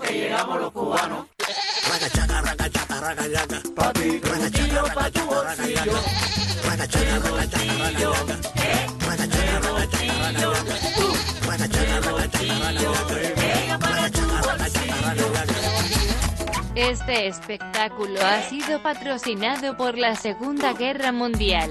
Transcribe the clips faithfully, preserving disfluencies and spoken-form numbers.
que llegamos los cubanos. Ragachaca, ragachaca, ragachaca. Pa' ti, trujillo, pa' tu bolsillo. Ragachaca, ragachaca, ragachaca. Ragachaca, ragachaca, ragachaca. Ragachaca, ragachaca, ragachaca. Este espectáculo ha sido patrocinado por la Segunda Guerra Mundial.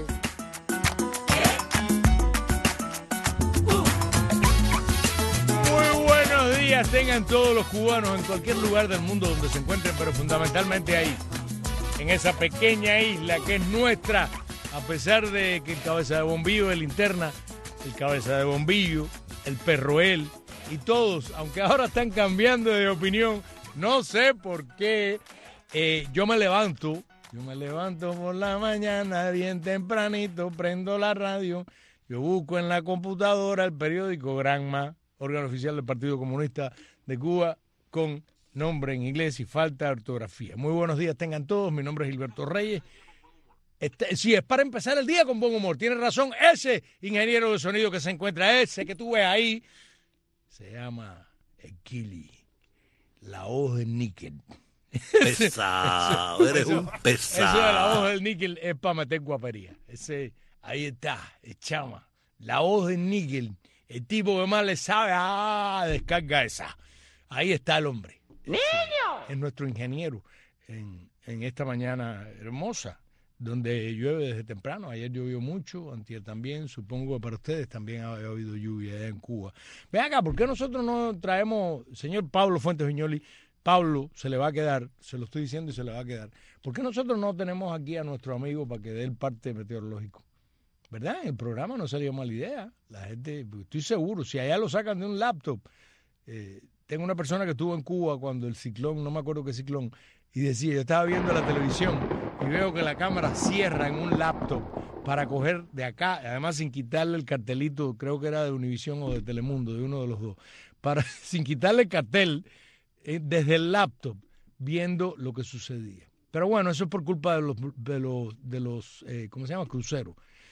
Muy buenos días tengan todos los cubanos en cualquier lugar del mundo donde se encuentren, pero fundamentalmente ahí, en esa pequeña isla que es nuestra, a pesar de que el cabeza de bombillo, el linterna, el cabeza de bombillo, el perroel y todos, aunque ahora están cambiando de opinión, no sé por qué, eh, yo me levanto, yo me levanto por la mañana bien tempranito, prendo la radio, yo busco en la computadora el periódico Granma, órgano oficial del Partido Comunista de Cuba, con nombre en inglés y falta de ortografía. Muy buenos días tengan todos, mi nombre es Gilberto Reyes. Este, sí, es para empezar el día con buen humor, tiene razón, ese ingeniero de sonido que se encuentra, ese que tú ves ahí, se llama Equili. La voz del níquel. Pesado, eres un pesado. Eso de la voz del níquel es para meter guapería. Ese, ahí está, el chama. La voz del níquel. El tipo que más le sabe, ah, descarga esa. Ahí está el hombre. ¡Niño! Es, es nuestro ingeniero en, en esta mañana hermosa, donde llueve desde temprano. Ayer llovió mucho, antier también, supongo que para ustedes también ha, ha habido lluvia allá en Cuba. Ven acá, ¿por qué nosotros no traemos, señor Pablo Fuentes Viñoli? Pablo se le va a quedar, se lo estoy diciendo y se le va a quedar. ¿Por qué nosotros no tenemos aquí a nuestro amigo para que dé el parte meteorológico? ¿Verdad? En el programa no sería mala idea. La gente, estoy seguro, si allá lo sacan de un laptop. Eh, tengo una persona que estuvo en Cuba cuando el ciclón, no me acuerdo qué ciclón, y decía, yo estaba viendo la televisión y veo que la cámara cierra en un laptop para coger de acá, además sin quitarle el cartelito, creo que era de Univisión o de Telemundo, de uno de los dos, para sin quitarle el cartel eh, desde el laptop, viendo lo que sucedía. Pero bueno, eso es por culpa de los, de los, de los eh, ¿cómo se llama? Cruceros.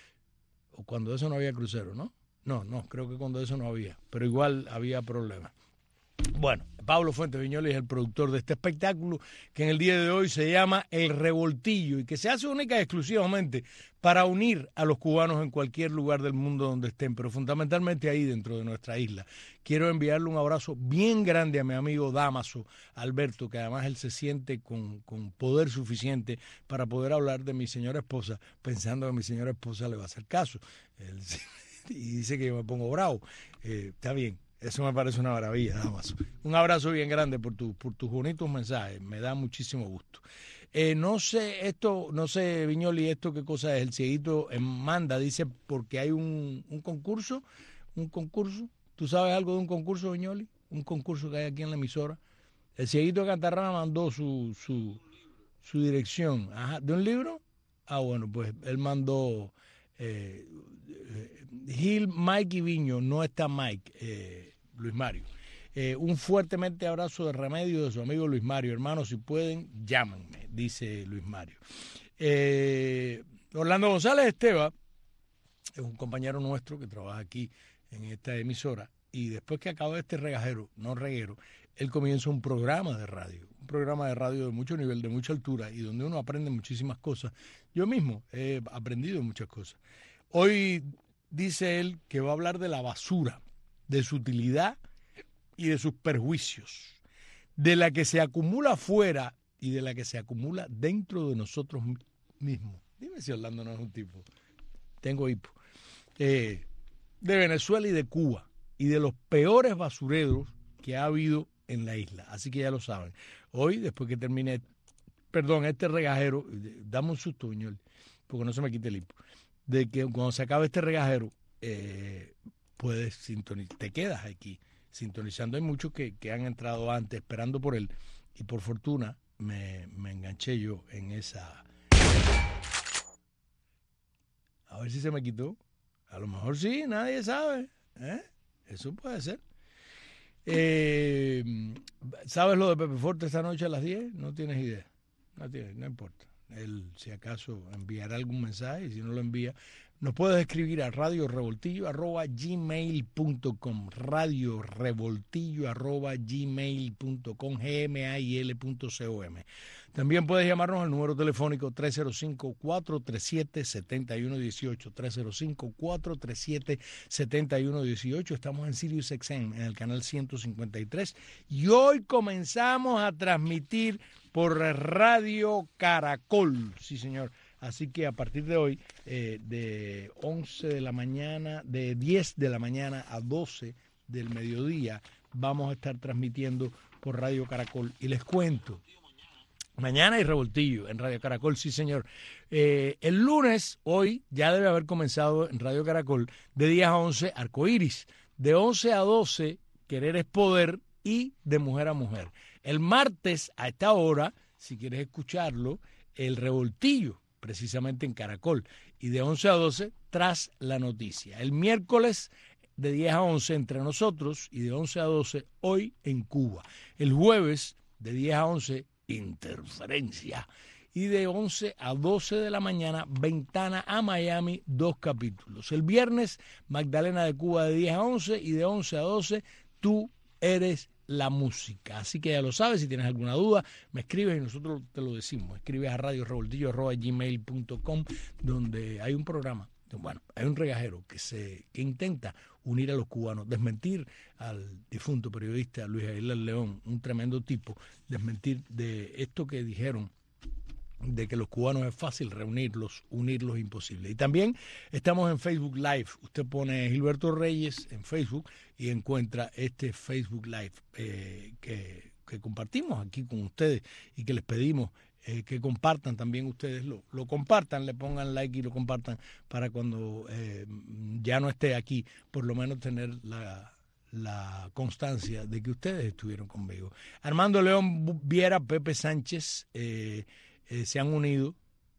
O cuando eso no había crucero, ¿no? No, no, creo que cuando eso no había, pero igual había problemas. Bueno, Pablo Fuentes Viñoli es el productor de este espectáculo que en el día de hoy se llama El Revoltillo y que se hace única y exclusivamente para unir a los cubanos en cualquier lugar del mundo donde estén, pero fundamentalmente ahí dentro de nuestra isla. Quiero enviarle un abrazo bien grande a mi amigo Damaso Alberto, que además él se siente con, con poder suficiente para poder hablar de mi señora esposa, pensando que mi señora esposa le va a hacer caso. Él, y dice que yo me pongo bravo. Eh, está bien. Eso me parece una maravilla, Damaso. Un abrazo bien grande por, tu, por tus bonitos mensajes. Me da muchísimo gusto. Eh, no sé, esto, no sé, Viñoli, esto qué cosa es. El cieguito en manda, dice, porque hay un, un concurso. Un concurso. ¿Tú sabes algo de un concurso, Viñoli? Un concurso que hay aquí en la emisora. El cieguito de Cantarrana mandó su, su, su dirección. Ajá. ¿De un libro? Ah, bueno, pues él mandó eh, eh, Gil, Mike y Viño. No está Mike. Eh, Luis Mario. Eh, un fuertemente abrazo de remedio de su amigo Luis Mario. Hermanos, si pueden, llámenme, dice Luis Mario. Eh, Orlando González Esteva es un compañero nuestro que trabaja aquí en esta emisora y después que acaba este regajero, no reguero, él comienza un programa de radio, un programa de radio de mucho nivel, de mucha altura y donde uno aprende muchísimas cosas. Yo mismo he aprendido muchas cosas. Hoy dice él que va a hablar de la basura, de su utilidad y de sus perjuicios, de la que se acumula afuera y de la que se acumula dentro de nosotros mismos. Dime si Orlando no es un tipo. Tengo hipo. Eh, de Venezuela y de Cuba y de los peores basureros que ha habido en la isla. Así que ya lo saben. Hoy, después que termine, perdón, este regajero, dame un susto, Viñol, porque no se me quite el hipo, de que cuando se acabe este regajero, eh, puedes sintonizar, te quedas aquí sintonizando. Hay muchos que, que han entrado antes esperando por él y por fortuna me, me enganché yo en esa. A ver si se me quitó. A lo mejor sí, nadie sabe. ¿Eh? Eso puede ser. Eh, ¿Sabes lo de Pepe Forte esta noche a las diez? No tienes idea. No tienes, no importa. Él, si acaso, enviará algún mensaje y si no lo envía, nos puedes escribir a radiorevoltillo arroba gmail punto com, radiorevoltillo arroba gmail punto com, G M A I L punto C O M. También puedes llamarnos al número telefónico tres cero cinco, cuatro tres siete, siete uno uno ocho, tres cero cinco, cuatro tres siete, siete uno uno ocho. Estamos en Sirius X M, en el canal ciento cincuenta y tres, y hoy comenzamos a transmitir por Radio Caracol, sí señor. Así que a partir de hoy, eh, de once de la mañana, de diez de la mañana a doce del mediodía, vamos a estar transmitiendo por Radio Caracol. Y les cuento, mañana hay revoltillo en Radio Caracol, sí señor. Eh, el lunes, hoy, ya debe haber comenzado en Radio Caracol, de diez a once, Arcoíris. De once a doce, Querer es Poder, y de Mujer a Mujer. El martes, a esta hora, si quieres escucharlo, el revoltillo, precisamente en Caracol, y de once a doce, Tras la Noticia. El miércoles, de diez a once, Entre Nosotros, y de once a doce, Hoy en Cuba. El jueves, de diez a once, Interferencia, y de once a doce de la mañana, Ventana a Miami, dos capítulos. El viernes, Magdalena de Cuba, de diez a once, y de once a doce, Tú eres la música. Así que ya lo sabes, si tienes alguna duda, me escribes y nosotros te lo decimos. Escribes a radiorevoltillo arroba gmail punto com, donde hay un programa, bueno, hay un regajero que se que intenta unir a los cubanos, desmentir al difunto periodista Luis Aguilar León, un tremendo tipo, desmentir de esto que dijeron de que los cubanos es fácil reunirlos, unirlos imposible. Y también estamos en Facebook Live. Usted pone Gilberto Reyes en Facebook y encuentra este Facebook Live eh, que, que compartimos aquí con ustedes y que les pedimos eh, que compartan también ustedes, lo, lo compartan, le pongan like y lo compartan para cuando eh, ya no esté aquí, por lo menos tener la... la constancia de que ustedes estuvieron conmigo. Armando León Viera, Pepe Sánchez, eh, eh, se han unido.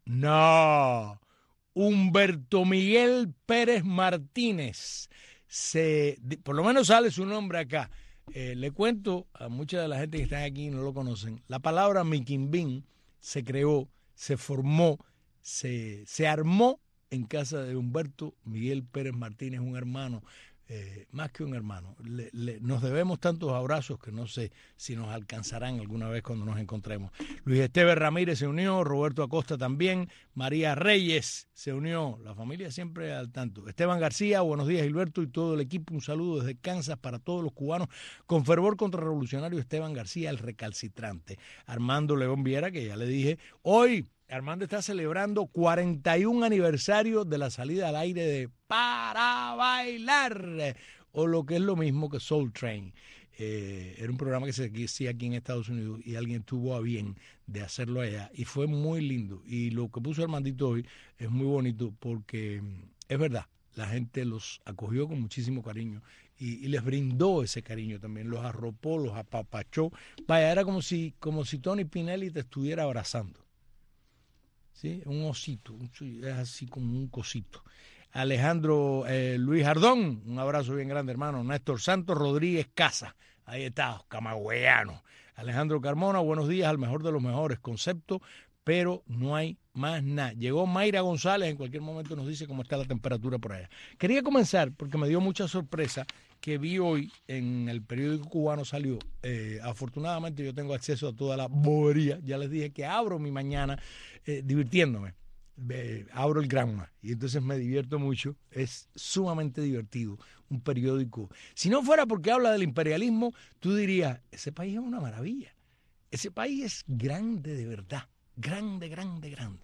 No, Humberto Miguel Pérez Martínez, se, por lo menos sale su nombre acá. Eh, le cuento a mucha de la gente que están aquí y no lo conocen, la palabra miquimbín se creó, se formó, se, se armó en casa de Humberto Miguel Pérez Martínez, un hermano, Eh, más que un hermano. Le, le, nos debemos tantos abrazos que no sé si nos alcanzarán alguna vez cuando nos encontremos. Luis Esteban Ramírez se unió, Roberto Acosta también, María Reyes se unió, la familia siempre al tanto. Esteban García, buenos días Gilberto y todo el equipo, un saludo desde Kansas para todos los cubanos con fervor contrarrevolucionario. Esteban García, el recalcitrante. Armando León Viera, que ya le dije, hoy Armando está celebrando cuarenta y un aniversario de la salida al aire de Para Bailar, o lo que es lo mismo que Soul Train. Eh, era un programa que se hacía aquí en Estados Unidos y alguien tuvo a bien de hacerlo allá y fue muy lindo. Y lo que puso Armandito hoy es muy bonito porque es verdad, la gente los acogió con muchísimo cariño y, y les brindó ese cariño también, los arropó, los apapachó. Vaya, era como si, como si Tony Pinelli te estuviera abrazando. ¿Sí? Un osito, un, es así como un cosito. Alejandro eh, Luis Jardón, un abrazo bien grande, hermano. Néstor Santos Rodríguez Casa, ahí está, camagüeyano. Alejandro Carmona, buenos días, al mejor de los mejores, concepto, pero no hay más nada. Llegó Mayra González, en cualquier momento nos dice cómo está la temperatura por allá. Quería comenzar porque me dio mucha sorpresa que vi hoy en el periódico cubano, salió, eh, afortunadamente yo tengo acceso a toda la bobería, ya les dije que abro mi mañana eh, divirtiéndome, eh, abro el Granma y entonces me divierto mucho, es sumamente divertido, un periódico. Si no fuera porque habla del imperialismo, tú dirías, ese país es una maravilla, ese país es grande de verdad, grande, grande, grande.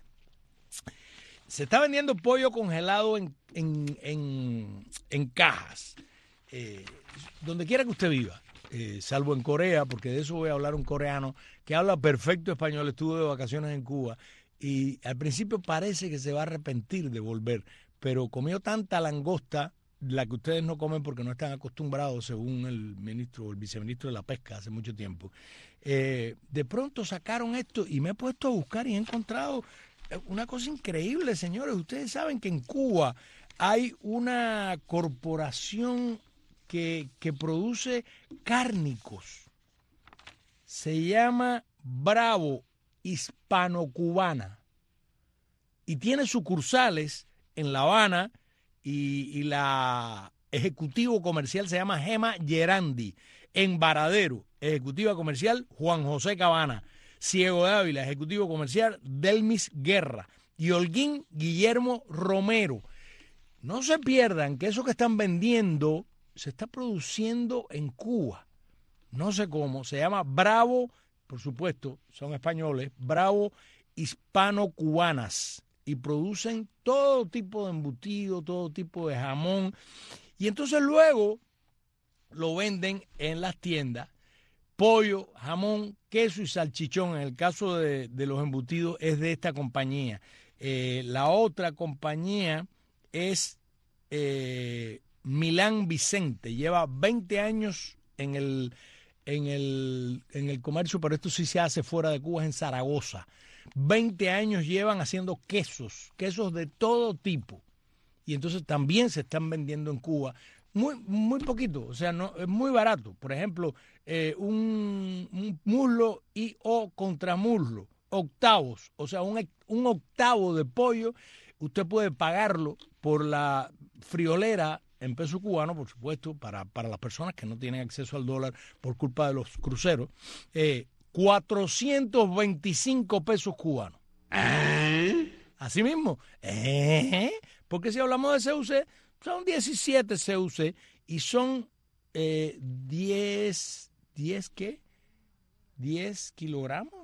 Se está vendiendo pollo congelado en, en, en, en cajas. Eh, donde quiera que usted viva, eh, salvo en Corea, porque de eso voy a hablar un coreano que habla perfecto español, estuvo de vacaciones en Cuba y al principio parece que se va a arrepentir de volver, pero comió tanta langosta, la que ustedes no comen porque no están acostumbrados, según el ministro o el viceministro de la pesca hace mucho tiempo. Eh, de pronto sacaron esto y me he puesto a buscar y he encontrado una cosa increíble, señores. Ustedes saben que en Cuba hay una corporación Que, que produce cárnicos. Se llama Bravo Hispano-Cubana. y tiene sucursales en La Habana y, y la ejecutivo comercial se llama Gema Gerandi. En Varadero, ejecutiva comercial Juan José Cabana. Ciego de Ávila, ejecutivo comercial Delmis Guerra. Y Holguín Guillermo Romero. No se pierdan que eso que están vendiendo se está produciendo en Cuba. No sé cómo, se llama Bravo, por supuesto, son españoles, Bravo Hispano-Cubanas. Y producen todo tipo de embutido, todo tipo de jamón. Y entonces luego lo venden en las tiendas. Pollo, jamón, queso y salchichón. En el caso de, de los embutidos es de esta compañía. Eh, la otra compañía es eh, Milán Vicente. Lleva veinte años en el, en, el, en el comercio, pero esto sí se hace fuera de Cuba, es en Zaragoza. veinte años llevan haciendo quesos, quesos de todo tipo. Y entonces también se están vendiendo en Cuba. Muy, muy poquito, o sea, no es muy barato. Por ejemplo, eh, un, un muslo y o contramuslo, octavos, o sea, un, un octavo de pollo, usted puede pagarlo por la friolera en peso cubano, por supuesto, para, para las personas que no tienen acceso al dólar por culpa de los cruceros, eh, cuatrocientos veinticinco pesos cubanos. ¿Eh? Así mismo, ¿eh? Porque si hablamos de C U C, son diecisiete C U C y son eh, diez, ¿diez qué? ¿diez kilogramos?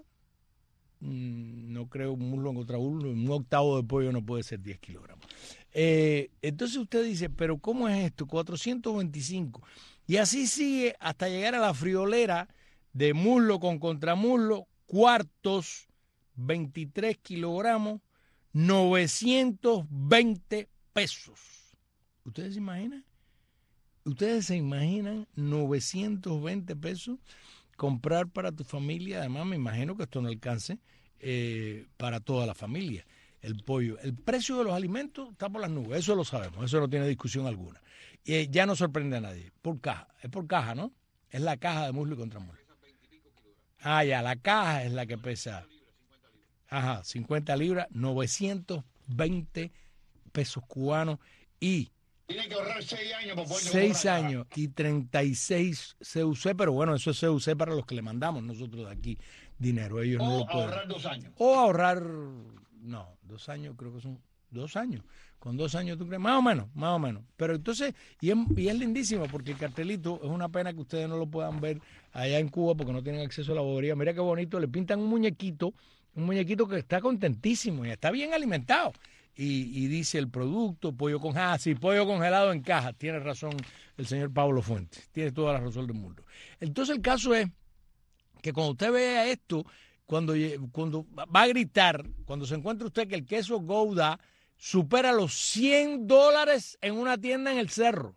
Mm, no creo un muslo contra muslo, un octavo de pollo no puede ser diez kilogramos. Eh, entonces usted dice, ¿pero cómo es esto? cuatrocientos veinticinco. Y así sigue hasta llegar a la friolera de muslo con contramuslo, cuartos, veintitrés kilogramos, novecientos veinte pesos. ¿Ustedes se imaginan? ¿Ustedes se imaginan novecientos veinte pesos comprar para tu familia? Además, me imagino que esto no alcance eh, para toda la familia. El pollo. El precio de los alimentos está por las nubes. Eso lo sabemos. Eso no tiene discusión alguna. Y eh, ya no sorprende a nadie. Por caja. Es por caja, ¿no? Es la caja de muslo y contramuslo. Ah, ya. La caja es la que pesa. Ajá. cincuenta libras. novecientos veinte pesos cubanos. Y tiene que ahorrar seis años para poder seis años y treinta y seis C U C, pero bueno, eso es C U C para los que le mandamos nosotros de aquí dinero. Ellos o no lo pueden. ahorrar dos años. O ahorrar, no, dos años, creo que son dos años. Con dos años, ¿tú crees? Más o menos, más o menos. Pero entonces, y es, y es lindísimo porque el cartelito, es una pena que ustedes no lo puedan ver allá en Cuba porque no tienen acceso a la bobería. Mira qué bonito, le pintan un muñequito, un muñequito que está contentísimo y está bien alimentado. Y, y dice el producto, pollo congelado, ah, sí, pollo congelado en caja. Tiene razón el señor Pablo Fuentes, tiene toda la razón del mundo. Entonces el caso es que cuando usted vea esto, cuando, cuando va a gritar, cuando se encuentra usted que el queso Gouda supera los cien dólares en una tienda en el Cerro.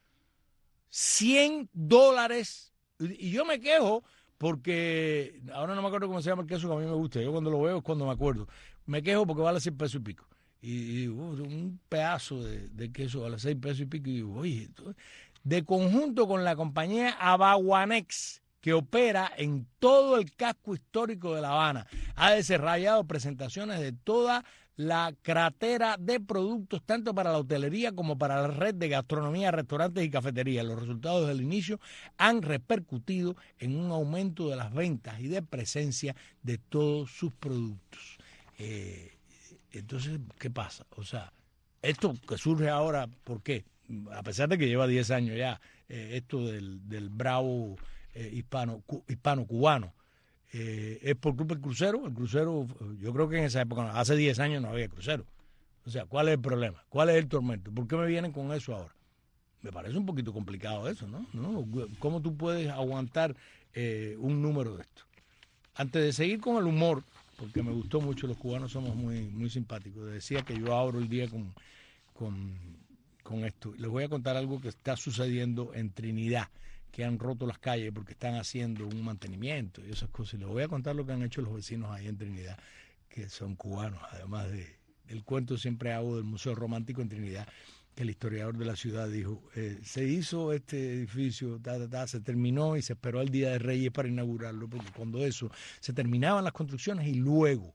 cien dólares. Y yo me quejo porque, ahora no me acuerdo cómo se llama el queso que a mí me gusta. Yo cuando lo veo es cuando me acuerdo. Me quejo porque vale cien pesos y pico. Y, y uh, un pedazo de, de queso vale seis pesos y pico. Y digo, oye, esto, de conjunto con la compañía Abaguanex, que opera en todo el casco histórico de La Habana, ha desarrollado presentaciones de toda la cratera de productos, tanto para la hotelería como para la red de gastronomía, restaurantes y cafeterías. Los resultados del inicio han repercutido en un aumento de las ventas y de presencia de todos sus productos. Eh, entonces, ¿qué pasa? O sea, esto que surge ahora, ¿por qué? A pesar de que lleva diez años ya, eh, esto del, del bravo eh, hispano, cu, hispano-cubano, eh, es por culpa del crucero. El crucero, yo creo que en esa época, hace diez años no había crucero. O sea, ¿cuál es el problema? ¿Cuál es el tormento? ¿Por qué me vienen con eso ahora? Me parece un poquito complicado eso, ¿no? ¿No? ¿Cómo tú puedes aguantar eh, un número de esto? Antes de seguir con el humor, porque me gustó mucho, los cubanos somos muy, muy simpáticos. Decía que yo abro el día con, con, con esto. Les voy a contar algo que está sucediendo en Trinidad, que han roto las calles porque están haciendo un mantenimiento y esas cosas. Y les voy a contar lo que han hecho los vecinos ahí en Trinidad, que son cubanos, además de el cuento siempre hago del Museo Romántico en Trinidad, que el historiador de la ciudad dijo, eh, se hizo este edificio, ta, ta, ta, se terminó y se esperó al Día de Reyes para inaugurarlo, porque cuando eso se terminaban las construcciones y luego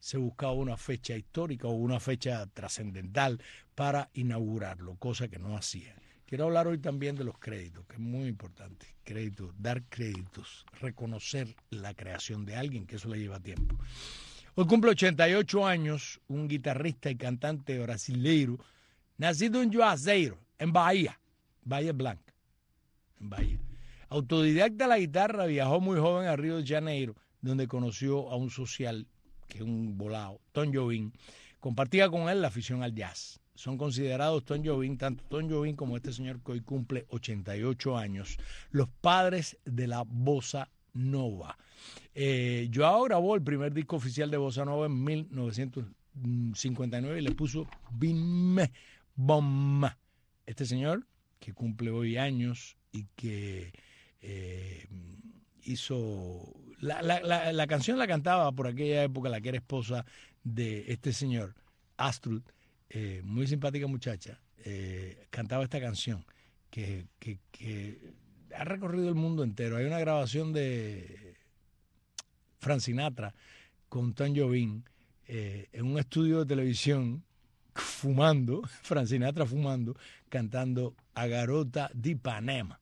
se buscaba una fecha histórica o una fecha trascendental para inaugurarlo, cosa que no hacía. Quiero hablar hoy también de los créditos, que es muy importante. Créditos, dar créditos, reconocer la creación de alguien, que eso le lleva tiempo. Hoy cumple ochenta y ocho años un guitarrista y cantante brasileiro, nacido en Juazeiro, en Bahía, Bahía Blanca, en Bahía. Autodidacta a la guitarra, viajó muy joven a Río de Janeiro, donde conoció a un social, que es un volado, Tom Jobim. Compartía con él la afición al jazz. Son considerados Tom Jobim, tanto Tom Jobim como este señor que hoy cumple ochenta y ocho años, los padres de la bossa nova. Eh, Joao grabó el primer disco oficial de bossa nova en mil novecientos cincuenta y nueve y le puso Bim Bom. Este señor que cumple hoy años y que eh, hizo la, la, la, la canción la cantaba por aquella época la que era esposa de este señor, Astrud, eh, muy simpática muchacha, eh, cantaba esta canción que, que, que ha recorrido el mundo entero. Hay una grabación de Frank Sinatra con Tom Jobim eh, en un estudio de televisión fumando, Frank Sinatra fumando, cantando A Garota de Ipanema.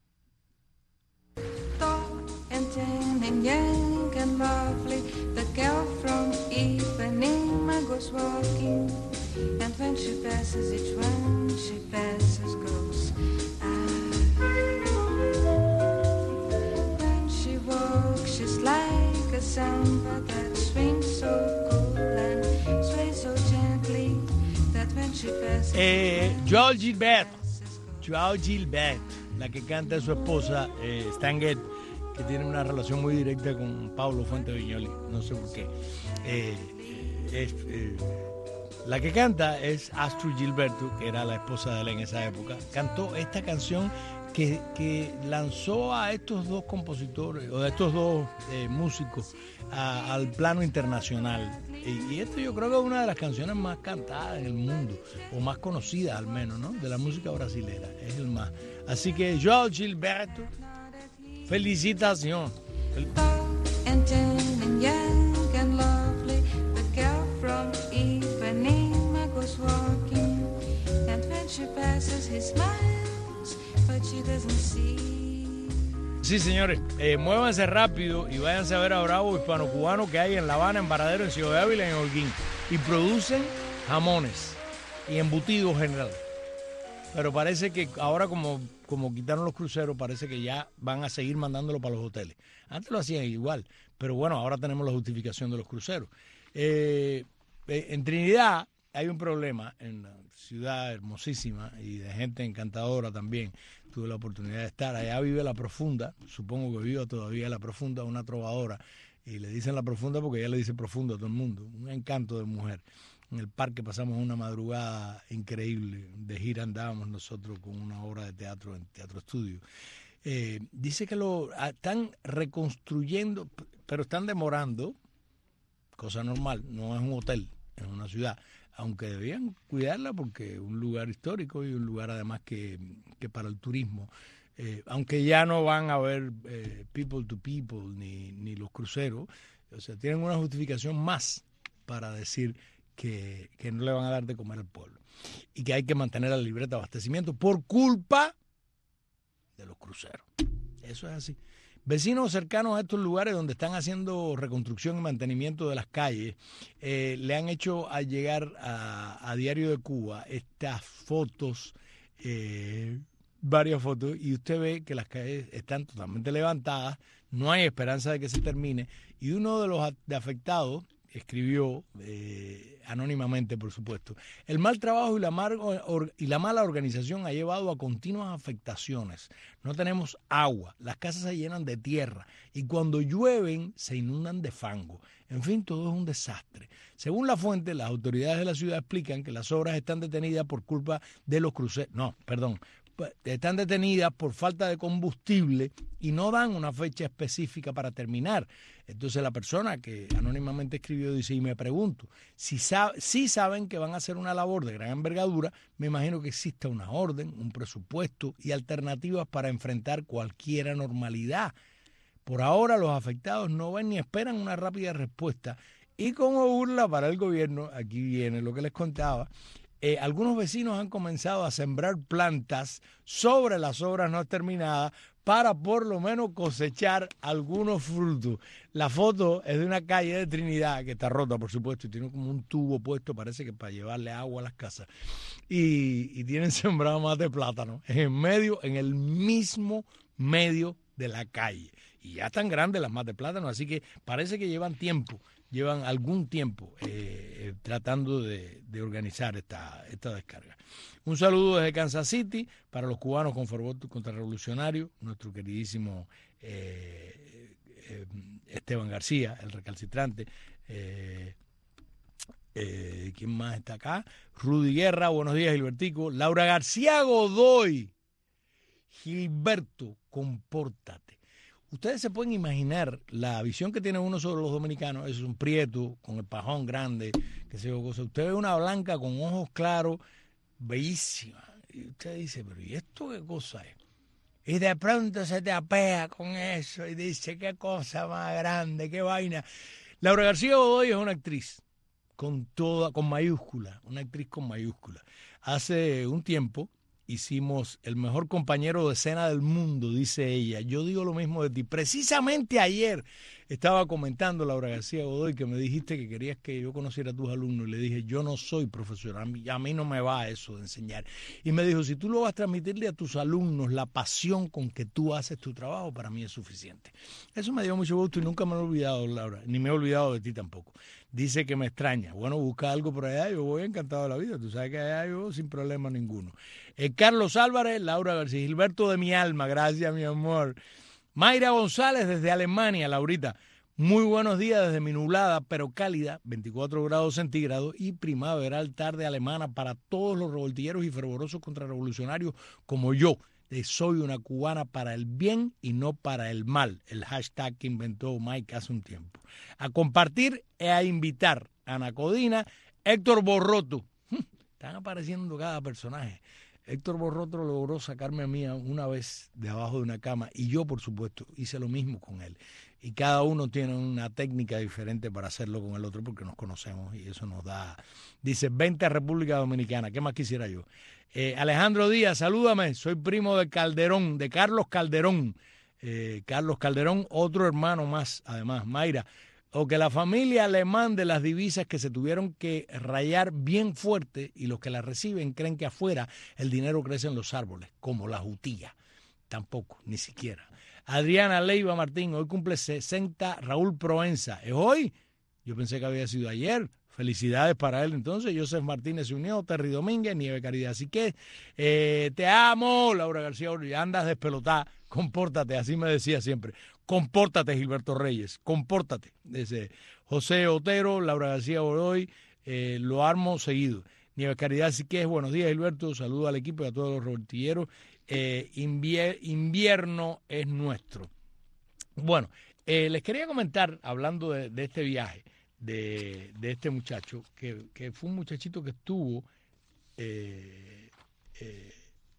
And young and lovely, the girl from Ipanema goes walking, and when she passes, each one she passes goes ah. When she walks, she's like a samba that swings so cool and sways so gently that when she passes. Eh, Joao Gilberto, Joao Gilberto, la que canta es su esposa, eh, Stan Getz, que tiene una relación muy directa con Pablo Fuente Viñoli, no sé por qué. Eh, es, eh, la que canta es Astrud Gilberto, que era la esposa de él en esa época. Cantó esta canción que, que lanzó a estos dos compositores, o a estos dos eh, músicos, a, al plano internacional. Y, y esto yo creo que es una de las canciones más cantadas en el mundo, o más conocidas al menos, ¿no? De la música brasilera, es el más. Así que Joao Gilberto, felicitación. And and young and lovely, the girl from Ipanema goes walking, and when she passes, he smiles, but she doesn't see. Sí, señores, eh, muévanse rápido y váyanse a ver a Bravo Hispano-Cubano que hay en La Habana, en Varadero, en Ciudad de Ávila, en Holguín. Y producen jamones y embutidos general. Pero parece que ahora como, como quitaron los cruceros, parece que ya van a seguir mandándolo para los hoteles. Antes lo hacían igual, pero bueno, ahora tenemos la justificación de los cruceros. Eh, eh, en Trinidad hay un problema, en la ciudad hermosísima y de gente encantadora también. Tuve la oportunidad de estar. Allá vive La Profunda, supongo que viva todavía La Profunda, una trovadora. Y le dicen La Profunda porque ella le dice profundo a todo el mundo. Un encanto de mujer. En el parque pasamos una madrugada increíble. De gira andábamos nosotros con una obra de teatro en Teatro Estudio. Eh, dice que lo están reconstruyendo, pero están demorando, cosa normal, no es un hotel, es una ciudad, aunque debían cuidarla porque es un lugar histórico y un lugar además que, que para el turismo, eh, aunque ya no van a haber eh, people to people ni, ni los cruceros, o sea, tienen una justificación más para decir que, que no le van a dar de comer al pueblo y que hay que mantener la libreta de abastecimiento por culpa de los cruceros. Eso es así. Vecinos cercanos a estos lugares donde están haciendo reconstrucción y mantenimiento de las calles, eh, le han hecho al llegar a, a Diario de Cuba estas fotos, eh, varias fotos, y usted ve que las calles están totalmente levantadas, no hay esperanza de que se termine, y uno de los de afectados escribió, eh, anónimamente por supuesto, el mal trabajo y la, mar, or, y la mala organización ha llevado a continuas afectaciones. No tenemos agua, las casas se llenan de tierra y cuando llueven se inundan de fango. En fin, todo es un desastre. Según la fuente, las autoridades de la ciudad explican que las obras están detenidas por culpa de los cruceros. No, perdón. Están detenidas por falta de combustible y no dan una fecha específica para terminar. Entonces la persona que anónimamente escribió dice, y me pregunto, si, sabe, si saben que van a hacer una labor de gran envergadura, me imagino que exista una orden, un presupuesto y alternativas para enfrentar cualquier anormalidad. Por ahora los afectados no ven ni esperan una rápida respuesta Y como burla para el gobierno, aquí viene lo que les contaba, eh, algunos vecinos han comenzado a sembrar plantas sobre las obras no terminadas para por lo menos cosechar algunos frutos. La foto es de una calle de Trinidad que está rota, por supuesto, y tiene como un tubo puesto, parece que para llevarle agua a las casas. Y, y tienen sembrado más de plátano en el medio, en el mismo medio de la calle. Y ya están grandes las más de plátano, así que parece que llevan tiempo, llevan algún tiempo eh, tratando de, de organizar esta, esta descarga. Un saludo desde Kansas City para los cubanos con fervor contrarrevolucionario, nuestro queridísimo eh, eh, Esteban García, el recalcitrante. Eh, eh, ¿Quién más está acá? Rudy Guerra, buenos días, Gilbertico. Laura García Godoy. Gilberto, compórtate. Ustedes se pueden imaginar la visión que tiene uno sobre los dominicanos. Es un prieto con el pajón grande, que se ve cosa. Usted ve una blanca con ojos claros, bellísima. Y usted dice, pero ¿y esto qué cosa es? Y de pronto se te apea con eso y dice, qué cosa más grande, qué vaina. Laura García Godoy es una actriz con toda, con mayúscula, una actriz con mayúscula. Hace un tiempo hicimos El mejor compañero de escena del mundo, dice ella. Yo digo lo mismo de ti. Precisamente ayer estaba comentando, Laura García Godoy, que me dijiste que querías que yo conociera a tus alumnos. Y le dije, yo no soy profesor, a mí, a mí no me va eso de enseñar. Y me dijo, si tú lo vas a transmitirle a tus alumnos la pasión con que tú haces tu trabajo, para mí es suficiente. Eso me dio mucho gusto y nunca me he olvidado, Laura, ni me he olvidado de ti tampoco. Dice que me extraña. Bueno, busca algo por allá, yo voy encantado de la vida. Tú sabes que allá yo sin problema ninguno. Eh, Carlos Álvarez, Laura García, Gilberto de mi alma, gracias mi amor. Mayra González desde Alemania, Laurita. Muy buenos días desde mi nublada pero cálida, veinticuatro grados centígrados y primaveral tarde alemana para todos los revoltilleros y fervorosos contrarrevolucionarios como yo. Soy una cubana para el bien y no para el mal, el hashtag que inventó Mike hace un tiempo. A compartir y a invitar a Ana Codina, Héctor Borroto. Están apareciendo cada personaje. Héctor Borroto logró sacarme a mí una vez de abajo de una cama y yo, por supuesto, hice lo mismo con él. Y cada uno tiene una técnica diferente para hacerlo con el otro porque nos conocemos y eso nos da... Dice, vente a República Dominicana, ¿qué más quisiera yo? Eh, Alejandro Díaz, salúdame, soy primo de Calderón, de Carlos Calderón. Eh, Carlos Calderón, otro hermano más, además, Mayra. O que la familia le mande las divisas que se tuvieron que rayar bien fuerte y los que las reciben creen que afuera el dinero crece en los árboles, como la jutía. Tampoco, ni siquiera. Adriana Leiva Martín, hoy cumple sesenta, Raúl Proenza. ¿Es hoy? Yo pensé que había sido ayer. Felicidades para él entonces. Joseph Martínez se unió, Terry Domínguez, Nieve Caridad. Así que eh, te amo, Laura García. Andas despelotada, compórtate, así me decía siempre. Compórtate, Gilberto Reyes, compórtate. Dice José Otero, Laura García Godoy, eh, lo armo seguido. Nieve Caridad, así que es buenos días, Gilberto. Saludo al equipo y a todos los revoltilleros. Eh, invier, invierno es nuestro. Bueno, eh, les quería comentar, hablando de, de este viaje, de, de este muchacho, que, que fue un muchachito que estuvo, eh, eh,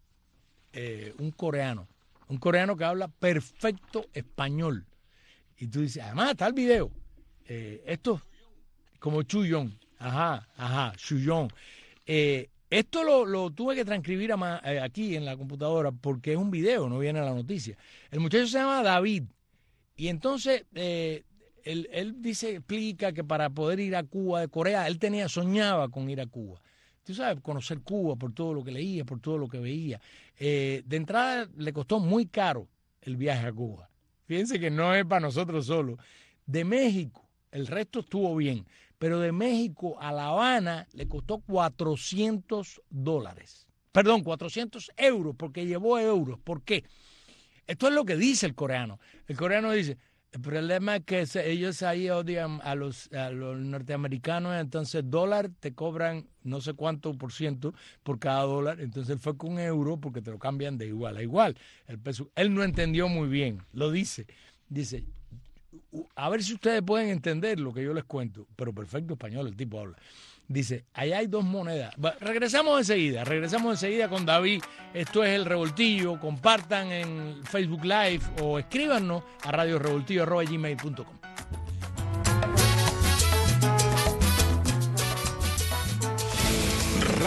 eh, un coreano, un coreano que habla perfecto español. Y tú dices, además está el video, eh, esto como Chuyón, ajá, ajá, Chuyón. Eh, esto lo, lo tuve que transcribir a ma, eh, aquí en la computadora porque es un video, no viene la noticia. El muchacho se llama David y entonces... Eh, Él, él dice, explica que para poder ir a Cuba de Corea, él tenía, soñaba con ir a Cuba. Tú sabes, conocer Cuba por todo lo que leía, por todo lo que veía. Eh, de entrada le costó muy caro el viaje a Cuba. Fíjense que no es para nosotros solo. De México, el resto estuvo bien, pero de México a La Habana le costó cuatrocientos dólares. Perdón, cuatrocientos euros, porque llevó euros. ¿Por qué? Esto es lo que dice el coreano. El coreano dice... El problema es que ellos ahí odian a los, a los norteamericanos, entonces dólar te cobran no sé cuánto por ciento por cada dólar, entonces él fue con euro porque te lo cambian de igual a igual. El peso, él no entendió muy bien, lo dice, dice, a ver si ustedes pueden entender lo que yo les cuento, pero perfecto español el tipo habla. Dice, allá hay dos monedas. Bueno, regresamos enseguida, regresamos enseguida con David. Esto es El Revoltillo. Compartan en Facebook Live o escríbanos a radio revoltillo arroba gmail punto com.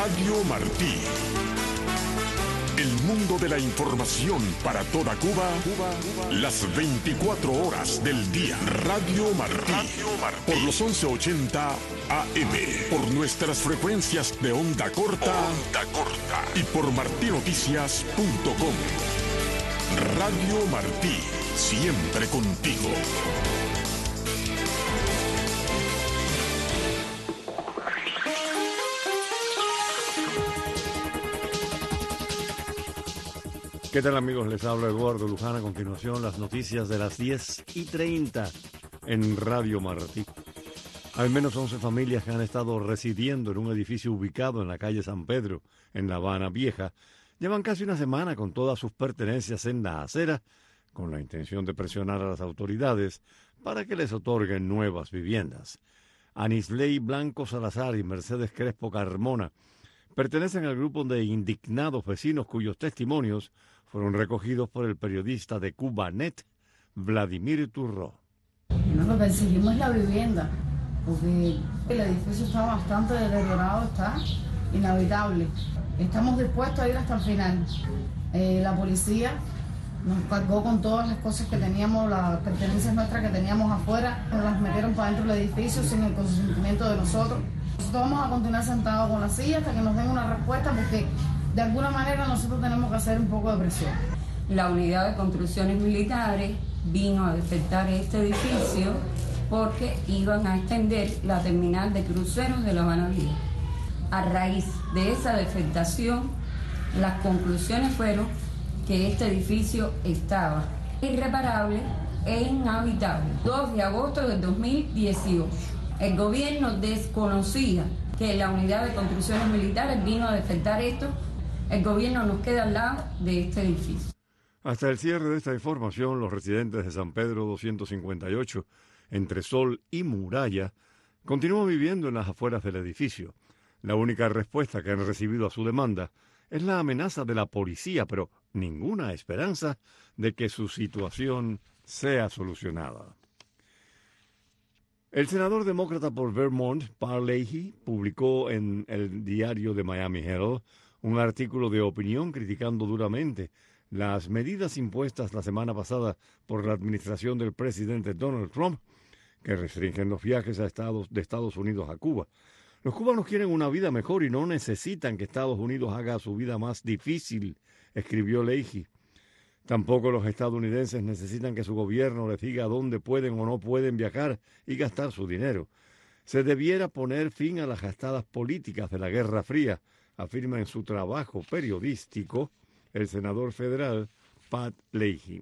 Radio Martí. El mundo de la información para toda Cuba, Cuba, las veinticuatro horas del día. Radio Martí. Radio Martí. Por los once ochenta A M. Por nuestras frecuencias de onda corta. Onda corta. Y por martinoticias punto com. Radio Martí. Siempre contigo. ¿Qué tal, amigos? Les habla Eduardo Luján. A continuación, las noticias de las diez y treinta en Radio Martí. Al menos once familias que han estado residiendo en un edificio ubicado en la calle San Pedro, en La Habana Vieja, llevan casi una semana con todas sus pertenencias en la acera, con la intención de presionar a las autoridades para que les otorguen nuevas viviendas. Anisley Blanco Salazar y Mercedes Crespo Carmona pertenecen al grupo de indignados vecinos cuyos testimonios fueron recogidos por el periodista de Cubanet, Vladimir Turró. Lo que perseguimos es la vivienda, porque el edificio está bastante deteriorado, está inhabitable. Estamos dispuestos a ir hasta el final. Eh, la policía nos cargó con todas las cosas que teníamos, las pertenencias nuestras que teníamos afuera, nos las metieron para dentro del edificio sin el consentimiento de nosotros. Nosotros vamos a continuar sentados con la silla hasta que nos den una respuesta, porque de alguna manera nosotros tenemos que hacer un poco de presión. La unidad de construcciones militares vino a defectar este edificio porque iban a extender la terminal de cruceros de La Habana Vieja. A raíz de esa defectación, las conclusiones fueron que este edificio estaba irreparable e inhabitable. dos de agosto del dos mil dieciocho. El gobierno desconocía que la unidad de construcciones militares vino a defectar esto. El gobierno nos queda al lado de este edificio. Hasta el cierre de esta información, los residentes de San Pedro doscientos cincuenta y ocho, entre Sol y Muralla, continúan viviendo en las afueras del edificio. La única respuesta que han recibido a su demanda es la amenaza de la policía, pero ninguna esperanza de que su situación sea solucionada. El senador demócrata por Vermont, Paul Leahy, publicó en el diario de Miami Herald un artículo de opinión criticando duramente las medidas impuestas la semana pasada por la administración del presidente Donald Trump, que restringen los viajes a Estados, de Estados Unidos a Cuba. Los cubanos quieren una vida mejor y no necesitan que Estados Unidos haga su vida más difícil, escribió Leahy. Tampoco los estadounidenses necesitan que su gobierno les diga dónde pueden o no pueden viajar y gastar su dinero. Se debiera poner fin a las gastadas políticas de la Guerra Fría, afirma en su trabajo periodístico el senador federal Pat Leahy.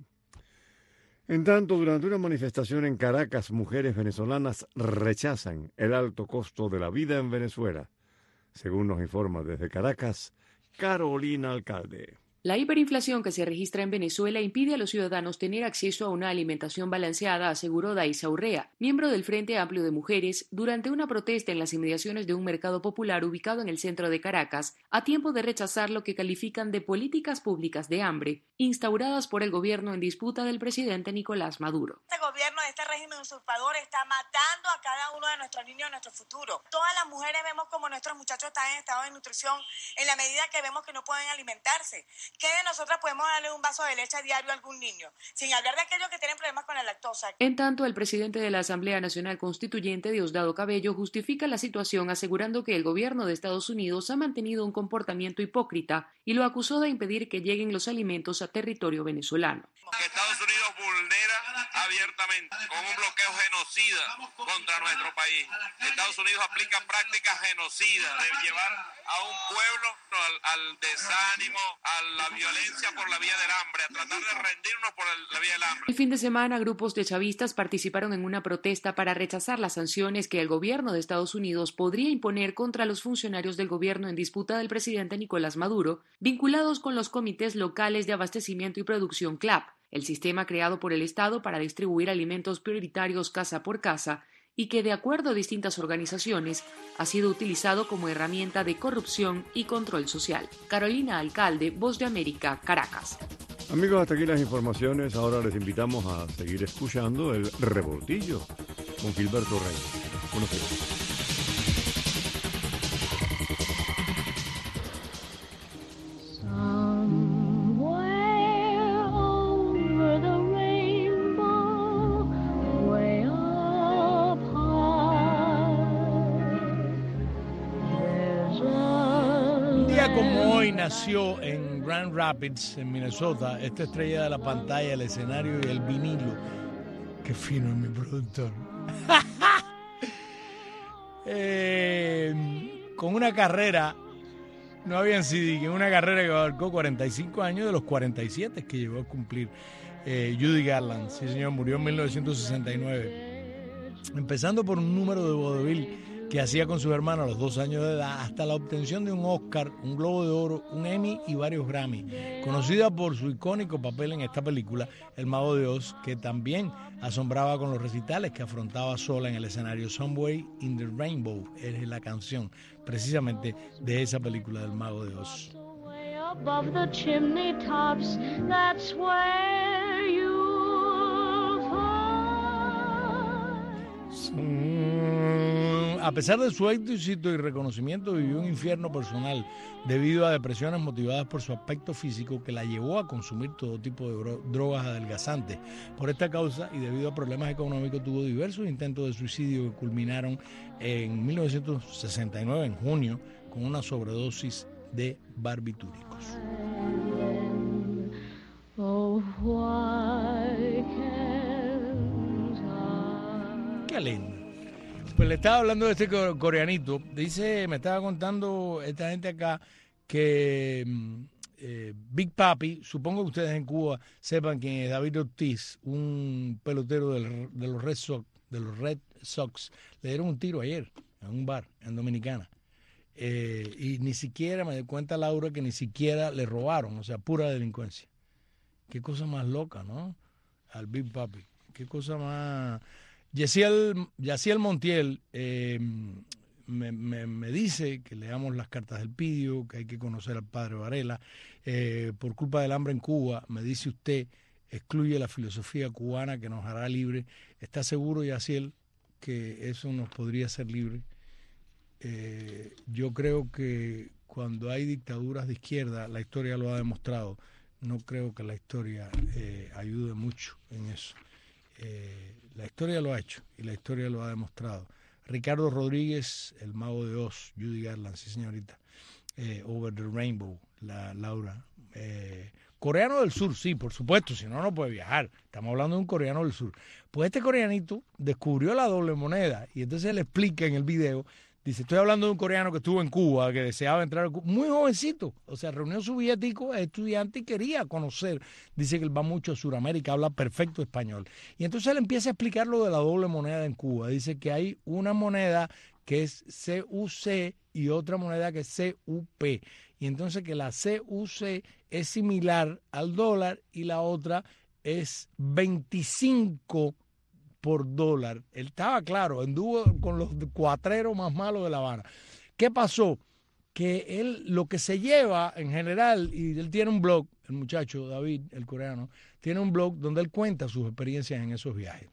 En tanto, durante una manifestación en Caracas, mujeres venezolanas rechazan el alto costo de la vida en Venezuela. Según nos informa desde Caracas, Carolina Alcalde. La hiperinflación que se registra en Venezuela impide a los ciudadanos tener acceso a una alimentación balanceada, aseguró Daisa Urrea, miembro del Frente Amplio de Mujeres, durante una protesta en las inmediaciones de un mercado popular ubicado en el centro de Caracas, a tiempo de rechazar lo que califican de políticas públicas de hambre, instauradas por el gobierno en disputa del presidente Nicolás Maduro. Este gobierno, este régimen usurpador, está matando a cada uno de nuestros niños, de nuestro futuro. Todas las mujeres vemos como nuestros muchachos están en estado de nutrición en la medida que vemos que no pueden alimentarse. ¿Qué de nosotras podemos darle un vaso de leche a diario a algún niño? Sin hablar de aquellos que tienen problemas con la lactosa. En tanto, el presidente de la Asamblea Nacional Constituyente, Diosdado Cabello, justifica la situación asegurando que el gobierno de Estados Unidos ha mantenido un comportamiento hipócrita y lo acusó de impedir que lleguen los alimentos a territorio venezolano. Que Estados Unidos vulnera abiertamente con un bloqueo genocida contra nuestro país. Estados Unidos aplica prácticas genocidas de llevar a un pueblo al, al desánimo, a la violencia por la vía del hambre, a tratar de rendirnos por el, la vía del hambre. El fin de semana, grupos de chavistas participaron en una protesta para rechazar las sanciones que el gobierno de Estados Unidos podría imponer contra los funcionarios del gobierno en disputa del presidente Nicolás Maduro, vinculados con los comités locales de abastecimiento y producción C L A P, el sistema creado por el Estado para distribuir alimentos prioritarios casa por casa y que, de acuerdo a distintas organizaciones, ha sido utilizado como herramienta de corrupción y control social. Carolina Alcalde, Voz de América, Caracas. Amigos, hasta aquí las informaciones. Ahora les invitamos a seguir escuchando el Revoltillo con Gilberto Reyes. Buenos días. Someway nació en Grand Rapids, en Minnesota. Esta estrella de la pantalla, el escenario y el vinilo. Qué fino es mi productor. eh, con una carrera, no había en C D, que una carrera que abarcó cuarenta y cinco años de los cuarenta y siete que llegó a cumplir eh, Judy Garland. Sí, señor, murió en mil novecientos sesenta y nueve. Empezando por un número de vodevil que hacía con sus hermanos a los dos años de edad, hasta la obtención de un Oscar, un Globo de Oro, un Emmy y varios Grammy. Conocida por su icónico papel en esta película, El Mago de Oz, que también asombraba con los recitales que afrontaba sola en el escenario. Somewhere in the Rainbow es la canción precisamente de esa película del Mago de Oz. Above the chimney tops, that's where you'll find. A pesar de su éxito y reconocimiento, vivió un infierno personal debido a depresiones motivadas por su aspecto físico que la llevó a consumir todo tipo de dro- drogas adelgazantes. Por esta causa y debido a problemas económicos, tuvo diversos intentos de suicidio que culminaron en mil novecientos sesenta y nueve, en junio, con una sobredosis de barbitúricos. Oh, why can't I? Qué lindo. Pues le estaba hablando de este coreanito. Dice, me estaba contando esta gente acá que eh, Big Papi, supongo que ustedes en Cuba sepan quién es David Ortiz, un pelotero del, de los Red Sox, de los Red Sox. Le dieron un tiro ayer en un bar en Dominicana. Eh, y ni siquiera, me di cuenta Laura, que ni siquiera le robaron, o sea, pura delincuencia. Qué cosa más loca, ¿no? Al Big Papi. Qué cosa más... Yaciel, Yaciel Montiel eh, me, me, me dice que leamos las cartas del Pidio, que hay que conocer al padre Varela. Eh, por culpa del hambre en Cuba, me dice usted, excluye la filosofía cubana que nos hará libre. ¿Está seguro, Yaciel, que eso nos podría hacer libre? Eh, yo creo que cuando hay dictaduras de izquierda, la historia lo ha demostrado. No creo que la historia eh, ayude mucho en eso. Eh, la historia lo ha hecho y la historia lo ha demostrado. Ricardo Rodríguez, El Mago de Oz, Judy Garland, sí señorita. Eh, Over the Rainbow, la Laura. Eh, coreano del Sur, sí, por supuesto, si no, no puede viajar. Estamos hablando de un coreano del Sur. Pues este coreanito descubrió la doble moneda y entonces él explica en el video. Dice, estoy hablando de un coreano que estuvo en Cuba, que deseaba entrar a Cuba, muy jovencito, o sea, reunió su billetico, es estudiante y quería conocer. Dice que él va mucho a Sudamérica, habla perfecto español. Y entonces él empieza a explicar lo de la doble moneda en Cuba. Dice que hay una moneda que es C U C y otra moneda que es C U P. Y entonces que la C U C es similar al dólar y la otra es veinticinco por dólar. Él estaba claro, anduvo con los cuatreros más malos de La Habana. ¿Qué pasó? Que él lo que se lleva en general, y él tiene un blog, el muchacho David, el coreano, tiene un blog donde él cuenta sus experiencias en esos viajes.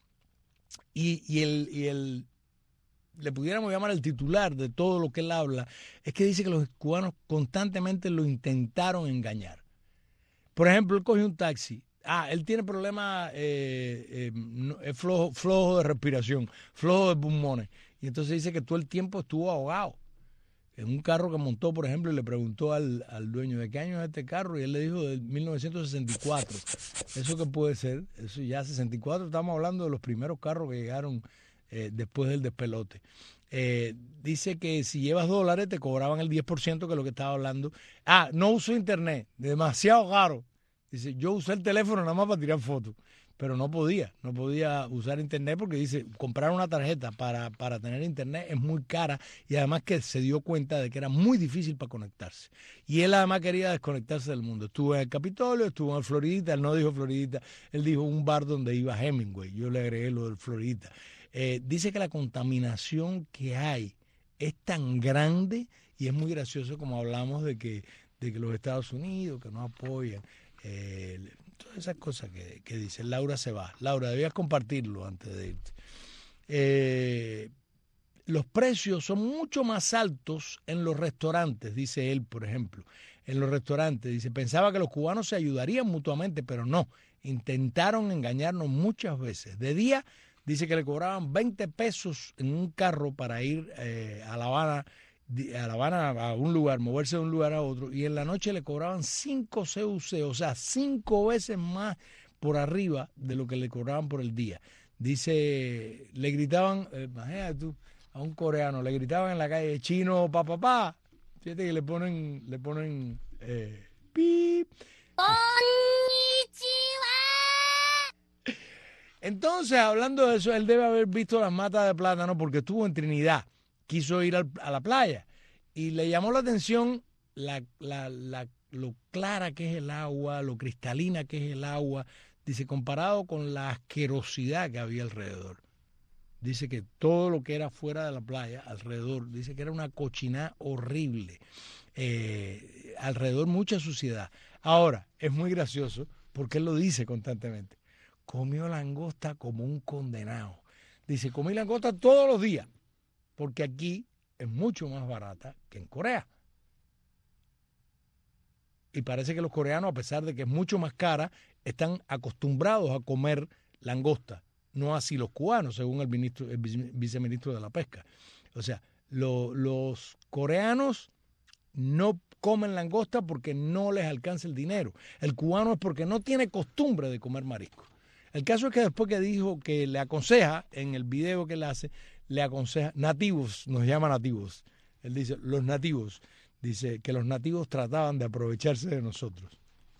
Y, y, el, y el, le pudiéramos llamar el titular de todo lo que él habla, es que dice que los cubanos constantemente lo intentaron engañar. Por ejemplo, él cogió un taxi. Ah, él tiene problemas, eh, eh, no, es flojo, flojo de respiración, flojo de pulmones. Y entonces dice que todo el tiempo estuvo ahogado. En un carro que montó, por ejemplo, y le preguntó al, al dueño de qué año es este carro, y él le dijo de mil novecientos sesenta y cuatro. ¿Eso qué puede ser? Eso ya sesenta y cuatro, estamos hablando de los primeros carros que llegaron eh, después del despelote. Eh, dice que si llevas dólares te cobraban el diez por ciento, que es lo que estaba hablando. Ah, no uso internet, demasiado caro. Dice, yo usé el teléfono nada más para tirar fotos, pero no podía, no podía usar internet porque dice, comprar una tarjeta para, para tener internet es muy cara y además que se dio cuenta de que era muy difícil para conectarse. Y él además quería desconectarse del mundo. Estuvo en el Capitolio, estuvo en el Floridita, él no dijo Floridita, él dijo un bar donde iba Hemingway, yo le agregué lo del Floridita. Eh, dice que la contaminación que hay es tan grande y es muy gracioso como hablamos de que, de que los Estados Unidos que no apoyan. Eh, todas esas cosas que, que dice. Laura se va. Laura, debías compartirlo antes de irte. Eh, los precios son mucho más altos en los restaurantes, dice él, por ejemplo. En los restaurantes, dice, pensaba que los cubanos se ayudarían mutuamente, pero no. Intentaron engañarnos muchas veces. De día, dice que le cobraban veinte pesos en un carro para ir eh, a La Habana a La Habana, a un lugar, moverse de un lugar a otro, y en la noche le cobraban cinco C U C, o sea, cinco veces más por arriba de lo que le cobraban por el día. Dice, le gritaban, eh, imagínate tú, a un coreano, le gritaban en la calle, chino, pa, pa, pa. Fíjate que le ponen, le ponen, eh, pip. Entonces, hablando de eso, él debe haber visto las matas de plátano porque estuvo en Trinidad, quiso ir al, a la playa y le llamó la atención la, la, la, lo clara que es el agua, lo cristalina que es el agua, dice, comparado con la asquerosidad que había alrededor. Dice que todo lo que era fuera de la playa, alrededor, dice que era una cochinada horrible, eh, alrededor mucha suciedad. Ahora, es muy gracioso porque él lo dice constantemente. Comió langosta como un condenado. Dice, comí langosta todos los días, porque aquí es mucho más barata que en Corea. Y parece que los coreanos, a pesar de que es mucho más cara, están acostumbrados a comer langosta. No así los cubanos, según el, ministro, el viceministro de la Pesca. O sea, lo, los coreanos no comen langosta porque no les alcanza el dinero. El cubano es porque no tiene costumbre de comer marisco. El caso es que después que dijo que le aconseja, en el video que él hace, le aconseja, nativos, nos llama nativos. Él dice, los nativos, dice que los nativos trataban de aprovecharse de nosotros.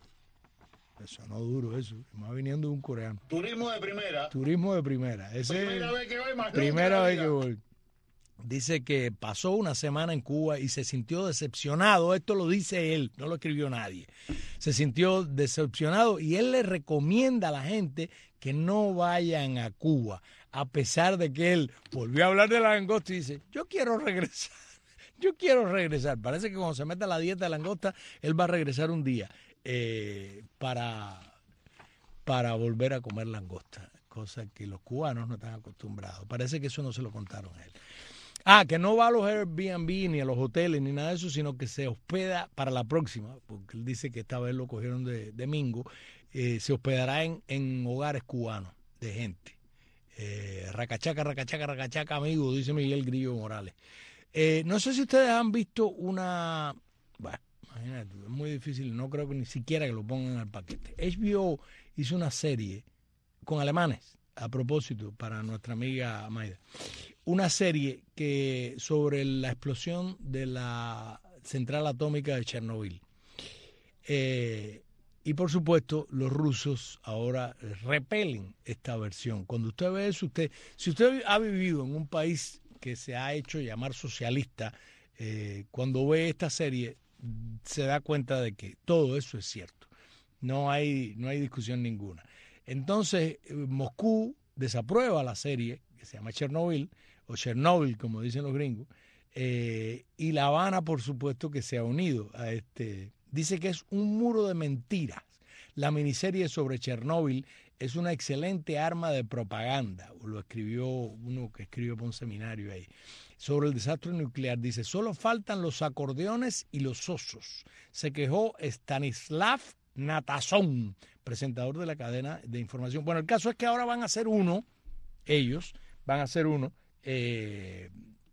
Eso no duro eso, más viniendo de un coreano. Turismo de primera. Turismo de primera. Ese Primera vez que voy, más Primera nunca vez la que vida. voy. Dice que pasó una semana en Cuba y se sintió decepcionado. Esto lo dice él, no lo escribió nadie. Se sintió decepcionado y él le recomienda a la gente que no vayan a Cuba, a pesar de que él volvió a hablar de la langosta y dice, yo quiero regresar, yo quiero regresar. Parece que cuando se meta a la dieta de langosta, él va a regresar un día eh, para, para volver a comer langosta, cosa que los cubanos no están acostumbrados. Parece que eso no se lo contaron a él. Ah, que no va a los Airbnb ni a los hoteles ni nada de eso, sino que se hospeda para la próxima, porque él dice que esta vez lo cogieron de, de mingo, eh, se hospedará en, en hogares cubanos de gente. Eh, racachaca, racachaca, racachaca, amigo, dice Miguel Grillo Morales. Eh, no sé si ustedes han visto una... Bueno, imagínate, es muy difícil, no creo que ni siquiera que lo pongan al paquete. H B O hizo una serie con alemanes, a propósito, para nuestra amiga Maida. Una serie que sobre la explosión de la central atómica de Chernobyl. Eh, y por supuesto, los rusos ahora repelen esta versión. Cuando usted ve eso, usted, si usted ha vivido en un país que se ha hecho llamar socialista, eh, cuando ve esta serie, se da cuenta de que todo eso es cierto. No hay, no hay discusión ninguna. Entonces, eh, Moscú desaprueba la serie, que se llama Chernobyl, o Chernobyl, como dicen los gringos, eh, y La Habana, por supuesto, que se ha unido a este. Dice que es un muro de mentiras. La miniserie sobre Chernobyl es una excelente arma de propaganda. Lo escribió uno que escribió para un seminario ahí. Sobre el desastre nuclear, dice, solo faltan los acordeones y los osos. Se quejó Stanislav Natazón, presentador de la cadena de información. Bueno, el caso es que ahora van a hacer uno, ellos van a hacer uno, eh,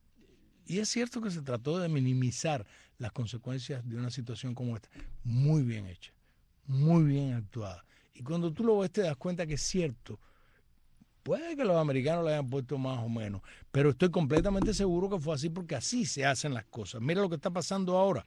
y es cierto que se trató de minimizar las consecuencias de una situación como esta. Muy bien hecha, muy bien actuada. Y cuando tú lo ves te das cuenta que es cierto. Puede que los americanos le hayan puesto más o menos, pero estoy completamente seguro que fue así porque así se hacen las cosas. Mira lo que está pasando ahora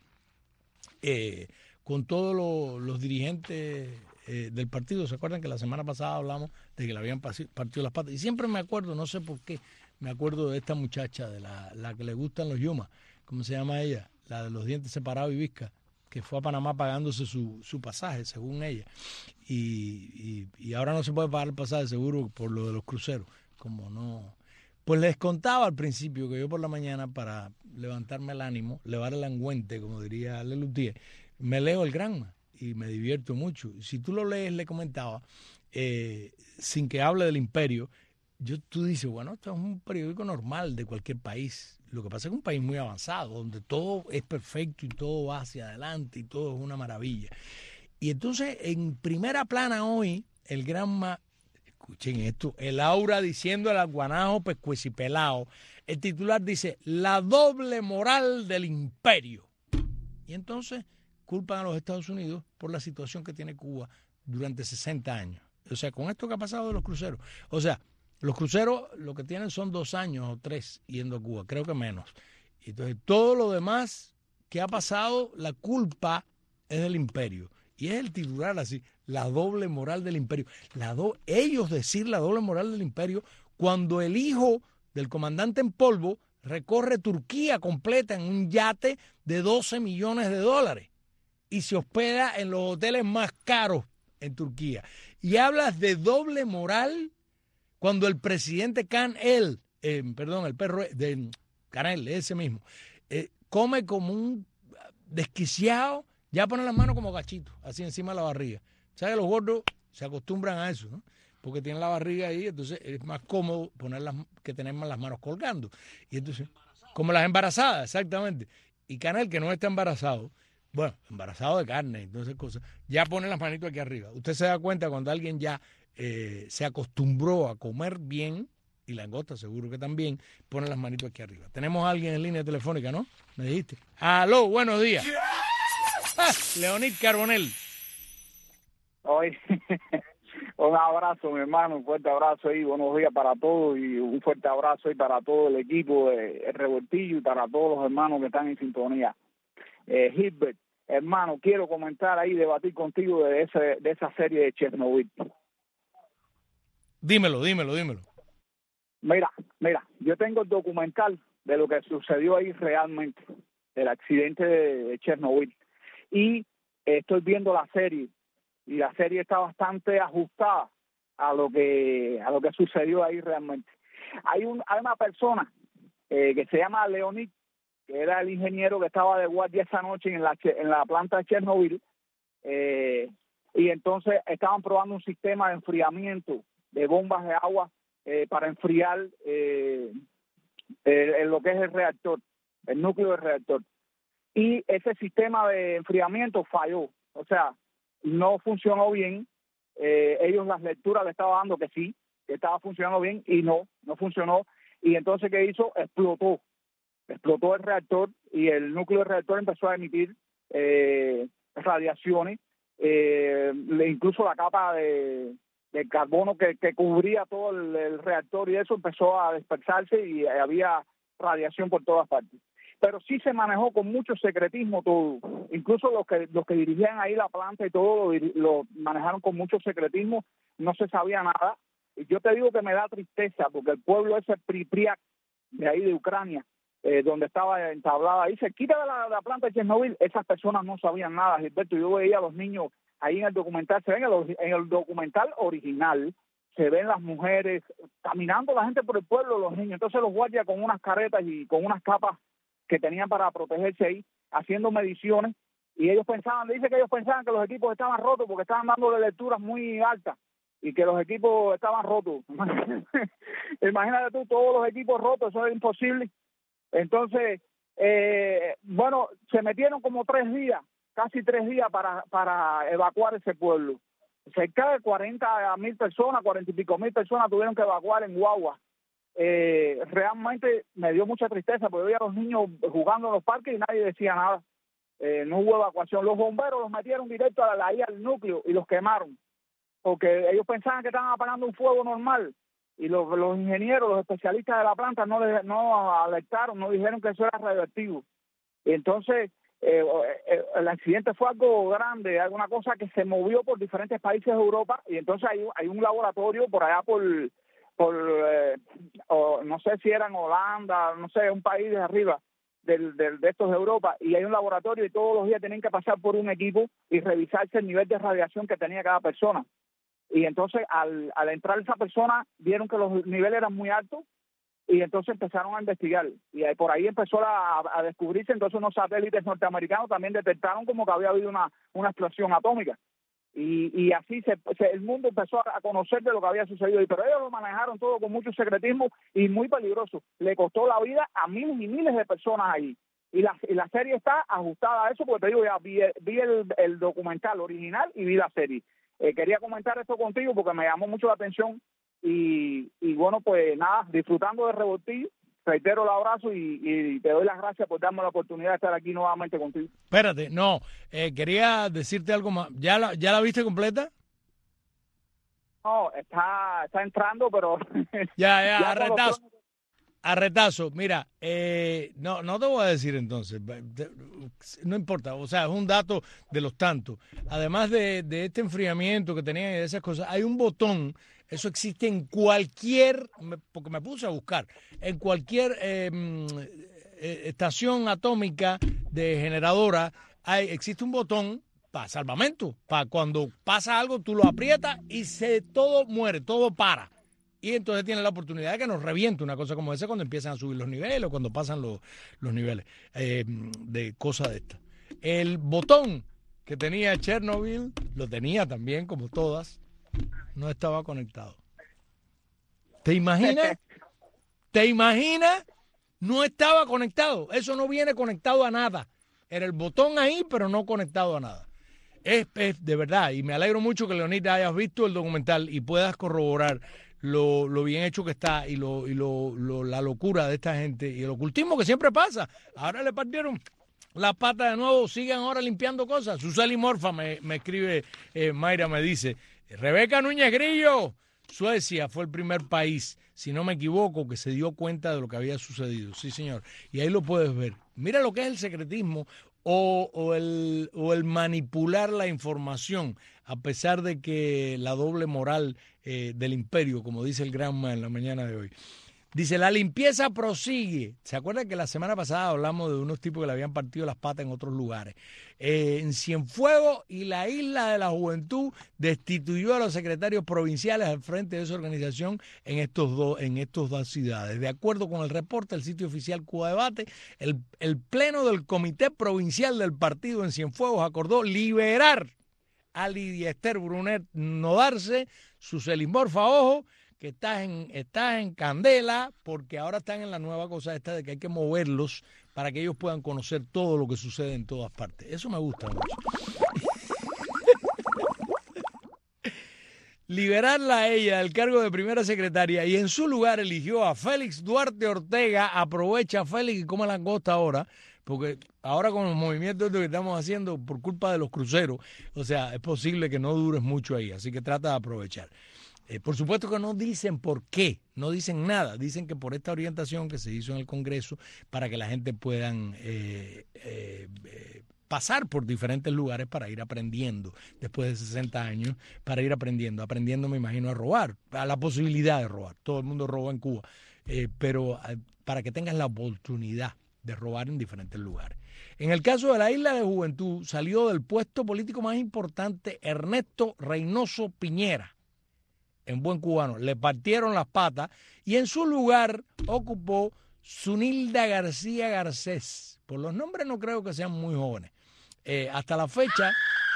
eh, con todos los, los dirigentes eh, del partido. ¿Se acuerdan que la semana pasada hablamos de que le habían partido las patas? Y siempre me acuerdo, no sé por qué, me acuerdo de esta muchacha, de la, la que le gustan los yumas. ¿Cómo se llama ella? La de los dientes separados y visca, que fue a Panamá pagándose su, su pasaje, según ella. Y, y, y ahora no se puede pagar el pasaje seguro por lo de los cruceros. Como no. Pues les contaba al principio que yo por la mañana, para levantarme el ánimo, levar el angüente, como diría Lelutier, me leo el Granma y me divierto mucho. Si tú lo lees, le comentaba, eh, sin que hable del imperio, yo, tú dices, bueno, esto es un periódico normal de cualquier país. Lo que pasa es que es un país muy avanzado, donde todo es perfecto y todo va hacia adelante y todo es una maravilla. Y entonces, en primera plana hoy, el Granma, Escuchen esto, el Aura diciendo al guanajo pescuecipelao. El titular dice, la doble moral del imperio. Y entonces culpan a los Estados Unidos por la situación que tiene Cuba durante sesenta años. O sea, con esto que ha pasado de los cruceros. O sea, los cruceros lo que tienen son dos años o tres yendo a Cuba, creo que menos. Entonces, todo lo demás que ha pasado, la culpa es del imperio. Y es el titular así, la doble moral del imperio. La do ellos decir la doble moral del imperio cuando el hijo del comandante en polvo recorre Turquía completa en un yate de doce millones de dólares y se hospeda en los hoteles más caros en Turquía. Y hablas de doble moral cuando el presidente Can-el, eh, perdón, el perro de Canel, ese mismo, eh, come como un desquiciado, ya pone las manos como gachitos, así encima de la barriga. ¿Sabes? Los gordos se acostumbran a eso, ¿no? Porque tienen la barriga ahí, entonces es más cómodo ponerlas que tener más las manos colgando. Y entonces, como las embarazadas, exactamente. Y Canel, que no está embarazado, bueno, embarazado de carne, entonces cosas, ya pone las manitos aquí arriba. Usted se da cuenta cuando alguien ya eh, se acostumbró a comer bien, y langosta seguro que también, pone las manitos aquí arriba. Tenemos a alguien en línea telefónica, ¿no? Me dijiste. Aló, buenos días. Ah, Leonid Carbonell. Hoy, un abrazo, mi hermano, un fuerte abrazo ahí, buenos días para todos y un fuerte abrazo ahí para todo el equipo de El Revoltillo y para todos los hermanos que están en sintonía. Eh, Gilbert, hermano, quiero comentar ahí, debatir contigo de, ese, de esa serie de Chernobyl. Dímelo, dímelo, dímelo. Mira, mira, yo tengo el documental de lo que sucedió ahí realmente, del accidente de, de Chernobyl, y eh, estoy viendo la serie, y la serie está bastante ajustada a lo que a lo que sucedió ahí realmente. Hay un hay una persona eh, que se llama Leonid, que era el ingeniero que estaba de guardia esa noche en la en la planta de Chernobyl, eh, y entonces estaban probando un sistema de enfriamiento de bombas de agua eh, para enfriar eh, eh, lo que es el reactor, el núcleo del reactor. Y ese sistema de enfriamiento falló, o sea, no funcionó bien. Eh, ellos las lecturas le estaban dando que sí, que estaba funcionando bien, y no, no funcionó. Y entonces, ¿qué hizo? Explotó. Explotó el reactor y el núcleo del reactor empezó a emitir eh, radiaciones, eh, incluso la capa de, de carbono que, que cubría todo el, el reactor y eso empezó a dispersarse y había radiación por todas partes. Pero sí se manejó con mucho secretismo todo. Incluso los que los que dirigían ahí la planta y todo lo, lo manejaron con mucho secretismo, no se sabía nada. Y yo te digo que me da tristeza, porque el pueblo ese Pripyat, de ahí de Ucrania, eh, donde estaba entablada ahí, cerquita de la, la planta de Chernobyl, esas personas no sabían nada, Gilberto. Yo veía a los niños ahí en el documental, se ven en el, en el documental original, se ven las mujeres, caminando la gente por el pueblo, los niños. Entonces los guardias con unas caretas y con unas capas que tenían para protegerse ahí, haciendo mediciones, y ellos pensaban, dice que ellos pensaban que los equipos estaban rotos porque estaban dándole lecturas muy altas y que los equipos estaban rotos. Imagínate tú, todos los equipos rotos, eso es imposible. Entonces, eh, bueno, se metieron como tres días, casi tres días para, para evacuar ese pueblo. Cerca de cuarenta mil personas, cuarenta y pico mil personas tuvieron que evacuar en guagua. Eh, realmente me dio mucha tristeza porque veía a los niños jugando en los parques y nadie decía nada. Eh, no hubo evacuación. Los bomberos los metieron directo a la, ahí al núcleo y los quemaron porque ellos pensaban que estaban apagando un fuego normal y los, los ingenieros, los especialistas de la planta no, les, no alertaron, no dijeron que eso era radioactivo. Y entonces eh, eh, el accidente fue algo grande, alguna cosa que se movió por diferentes países de Europa, y entonces hay, hay un laboratorio por allá por por eh, o no sé si era en Holanda, no sé, un país de arriba del, del, de estos de Europa, y hay un laboratorio y todos los días tienen que pasar por un equipo y revisarse el nivel de radiación que tenía cada persona. Y entonces al, al entrar esa persona vieron que los niveles eran muy altos y entonces empezaron a investigar y ahí, por ahí empezó a, a descubrirse. Entonces unos satélites norteamericanos también detectaron como que había habido una, una explosión atómica. Y, y así se, se, el mundo empezó a conocer de lo que había sucedido, pero ellos lo manejaron todo con mucho secretismo y muy peligroso. Le costó la vida a miles y miles de personas ahí. Y la, y la serie está ajustada a eso, porque te digo, ya vi, vi el, el documental original y vi la serie. Eh, quería comentar esto contigo porque me llamó mucho la atención y, y bueno, pues nada, disfrutando de Revoltillo. Reitero el abrazo y, y te doy las gracias por darme la oportunidad de estar aquí nuevamente contigo. Espérate, no, eh, quería decirte algo más. ¿Ya la, ya la viste completa? No, está, está entrando, pero... Ya, ya, ya arretazo. Arretazo, mira, eh, no, no te voy a decir entonces, no importa, o sea, es un dato de los tantos. Además de, de este enfriamiento que tenían y de esas cosas, hay un botón, eso existe en cualquier, porque me puse a buscar, en cualquier eh, estación atómica de generadora, hay, existe un botón para salvamento, para cuando pasa algo tú lo aprietas y se todo muere, todo para. Y entonces tiene la oportunidad de que nos reviente una cosa como esa cuando empiezan a subir los niveles o cuando pasan los, los niveles eh, de cosas de estas. El botón que tenía Chernobyl, lo tenía también como todas, no estaba conectado. ¿Te imaginas? ¿Te imaginas? No estaba conectado. Eso no viene conectado a nada. Era el botón ahí, pero no conectado a nada. Es, es de verdad, y me alegro mucho que Leonita hayas visto el documental y puedas corroborar Lo, lo bien hecho que está y, lo, y lo, lo, la locura de esta gente y el ocultismo que siempre pasa. Ahora le partieron las patas de nuevo, siguen ahora limpiando cosas. Suseli Morfa me, me escribe, eh, Mayra me dice, Rebeca Núñez Grillo, Suecia fue el primer país, si no me equivoco, que se dio cuenta de lo que había sucedido. Sí, señor. Y ahí lo puedes ver. Mira lo que es el secretismo o, o, el, o el manipular la información, a pesar de que la doble moral eh, del imperio, como dice el Granma en la mañana de hoy. Dice, la limpieza prosigue. ¿Se acuerdan que la semana pasada hablamos de unos tipos que le habían partido las patas en otros lugares? Eh, en Cienfuegos y la Isla de la Juventud destituyó a los secretarios provinciales al frente de esa organización en estos dos, en estos dos ciudades. De acuerdo con el reporte del sitio oficial Cuba Debate, el, el pleno del Comité Provincial del Partido en Cienfuegos acordó liberar a Lidia Esther Brunet Nodarse, su celimorfa, ojo, que estás en, estás en candela, porque ahora están en la nueva cosa esta de que hay que moverlos para que ellos puedan conocer todo lo que sucede en todas partes. Eso me gusta mucho. Liberarla a ella del cargo de primera secretaria y en su lugar eligió a Félix Duarte Ortega. Aprovecha Félix y come langosta ahora, porque ahora con los movimientos que estamos haciendo por culpa de los cruceros, o sea, es posible que no dures mucho ahí, así que trata de aprovechar. Eh, por supuesto que no dicen por qué, no dicen nada, dicen que por esta orientación que se hizo en el Congreso para que la gente puedan eh, eh, eh, pasar por diferentes lugares para ir aprendiendo, después de sesenta años, para ir aprendiendo, aprendiendo me imagino a robar, a la posibilidad de robar, todo el mundo roba en Cuba, eh, pero eh, para que tengas la oportunidad de robar en diferentes lugares. En el caso de la Isla de Juventud salió del puesto político más importante Ernesto Reynoso Piñera. En buen cubano, le partieron las patas y en su lugar ocupó Zunilda García Garcés. Por los nombres no creo que sean muy jóvenes. Eh, hasta la fecha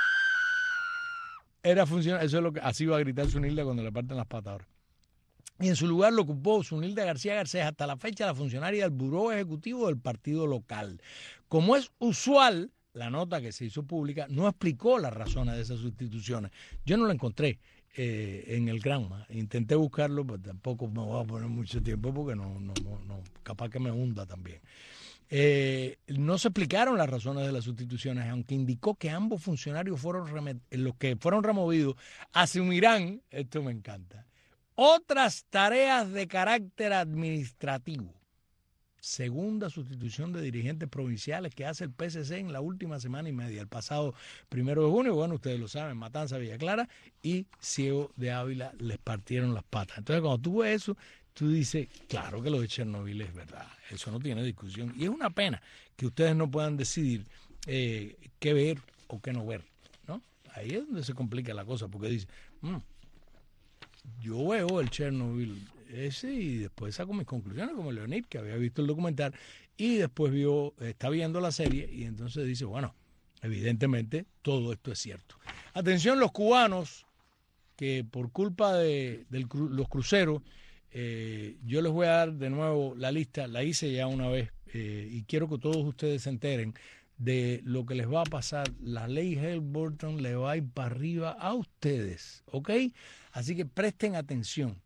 era funcionario, eso es lo que así va a gritar Zunilda cuando le parten las patas ahora. Y en su lugar lo ocupó Zunilda García Garcés, hasta la fecha la funcionaria del Buró Ejecutivo del partido local. Como es usual, la nota que se hizo pública no explicó las razones de esas sustituciones. Yo no la encontré. Eh, en el Granma, intenté buscarlo, pero tampoco me voy a poner mucho tiempo porque no, no, no, no capaz que me hunda también. Eh, no se explicaron las razones de las sustituciones, aunque indicó que ambos funcionarios fueron los que fueron removidos asumirán, esto me encanta, otras tareas de carácter administrativo. Segunda sustitución de dirigentes provinciales que hace el P C C en la última semana y media, el pasado primero de junio, bueno, ustedes lo saben, Matanza, Villa Clara y Ciego de Ávila les partieron las patas. Entonces, cuando tú ves eso, tú dices, claro que lo de Chernobyl es verdad, eso no tiene discusión. Y es una pena que ustedes no puedan decidir eh, qué ver o qué no ver, ¿no? Ahí es donde se complica la cosa, porque dice, mmm, yo veo el Chernobyl ese y después saco mis conclusiones, como Leonid, que había visto el documental y después vio, está viendo la serie y entonces dice, bueno, evidentemente todo esto es cierto. Atención los cubanos, que por culpa de, de los cruceros, eh, yo les voy a dar de nuevo la lista, la hice ya una vez eh, y quiero que todos ustedes se enteren de lo que les va a pasar. La ley Hale-Burton le va a ir para arriba a ustedes, ¿ok? Así que presten atención.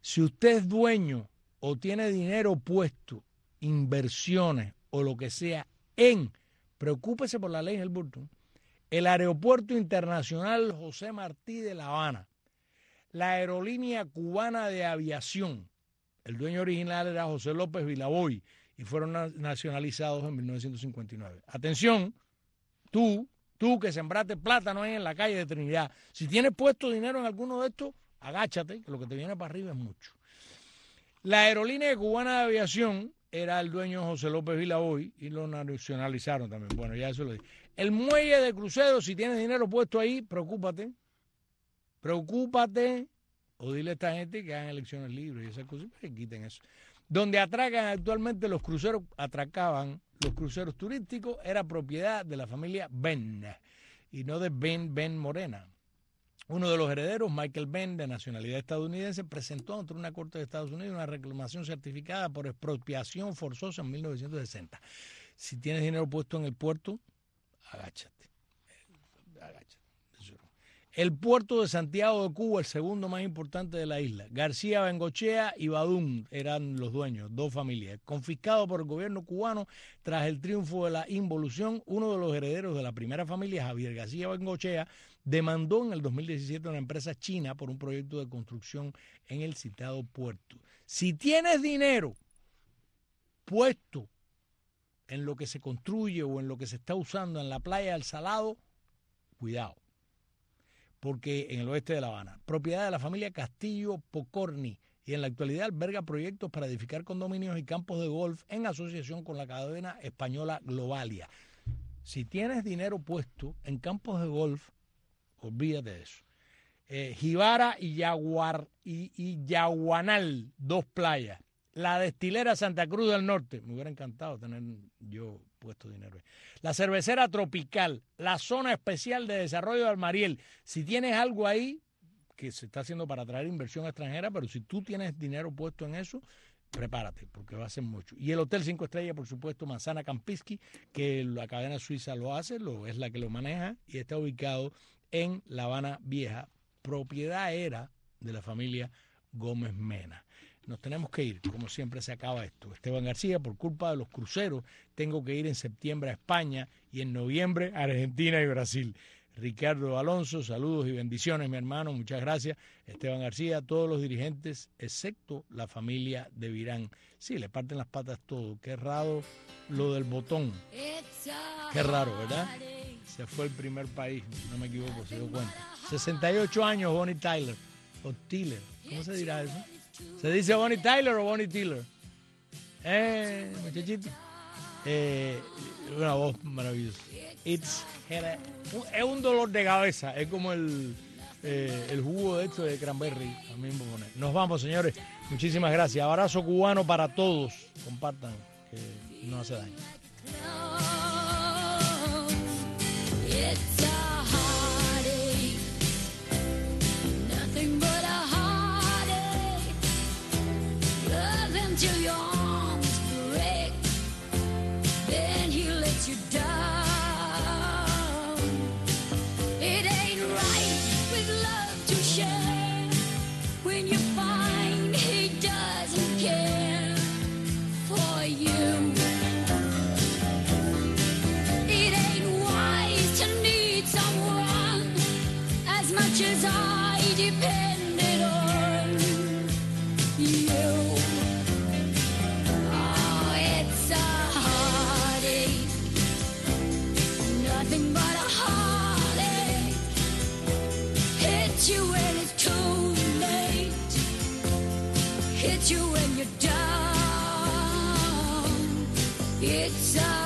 Si usted es dueño o tiene dinero puesto, inversiones o lo que sea en, preocúpese por la ley Helburton, el Aeropuerto Internacional José Martí de La Habana, la Aerolínea Cubana de Aviación, el dueño original era José López Vilaboy y fueron nacionalizados en mil novecientos cincuenta y nueve. Atención, tú, tú que sembraste plátano ahí en la calle de Trinidad, si tienes puesto dinero en alguno de estos, agáchate, que lo que te viene para arriba es mucho. La Aerolínea Cubana de Aviación era el dueño José López Vilaboy y lo nacionalizaron también. Bueno, ya eso lo dije. El muelle de cruceros, si tienes dinero puesto ahí, preocúpate. Preocúpate. O dile a esta gente que hagan elecciones libres y esas cosas, que quiten eso. Donde atracan actualmente los cruceros, atracaban los cruceros turísticos, era propiedad de la familia Ben y no de Ben Ben Morena. Uno de los herederos, Michael Ben, de nacionalidad estadounidense, presentó ante una corte de Estados Unidos una reclamación certificada por expropiación forzosa en mil novecientos sesenta. Si tienes dinero puesto en el puerto, agáchate. Agáchate. El puerto de Santiago de Cuba, el segundo más importante de la isla. García Bengochea y Badún eran los dueños, dos familias. Confiscado por el gobierno cubano tras el triunfo de la involución, uno de los herederos de la primera familia, Javier García Bengochea, demandó en el dos mil diecisiete a una empresa china por un proyecto de construcción en el citado puerto. Si tienes dinero puesto en lo que se construye o en lo que se está usando en la playa del Salado, cuidado. Porque en el oeste de La Habana, propiedad de la familia Castillo Pocorni, y en la actualidad alberga proyectos para edificar condominios y campos de golf en asociación con la cadena española Globalia. Si tienes dinero puesto en campos de golf, olvídate de eso. Eh, Jibara y, Yaguar, y, y Yaguanal, dos playas. La destilera Santa Cruz del Norte, me hubiera encantado tener yo puesto dinero ahí. La cervecera Tropical, la zona especial de desarrollo de Almariel. Si tienes algo ahí que se está haciendo para atraer inversión extranjera, pero si tú tienes dinero puesto en eso, prepárate, porque va a ser mucho. Y el Hotel Cinco Estrellas, por supuesto, Manzana Campiski, que la cadena suiza lo hace, lo, es la que lo maneja, y está ubicado en La Habana Vieja. Propiedad era de la familia Gómez Mena. Nos tenemos que ir, como siempre se acaba esto. Esteban García, por culpa de los cruceros, tengo que ir en septiembre a España y en noviembre a Argentina y Brasil. Ricardo Alonso, saludos y bendiciones, mi hermano, muchas gracias. Esteban García, todos los dirigentes, excepto la familia de Virán. Sí, le parten las patas todo. Qué raro lo del botón. Qué raro, ¿verdad? Se fue el primer país, no me equivoco, se dio cuenta. sesenta y ocho años, Bonnie Tyler, o Tiller, ¿cómo se dirá eso? ¿Se dice Bonnie Tyler o Bonnie Tiller? Eh, muchachito. Eh, una voz maravillosa. It's es un dolor de cabeza. Es como el, eh, el jugo de esto de cranberry. A mí me pone. Nos vamos, señores. Muchísimas gracias. Abrazo cubano para todos. Compartan, que no hace daño. Till your arms break, then he lets you down. It ain't right with love to share when you find he doesn't care for you. It ain't wise to need someone as much as I depended on you. Nothing but a heartache. Hits you when it's too late. Hits you when you're down. It's a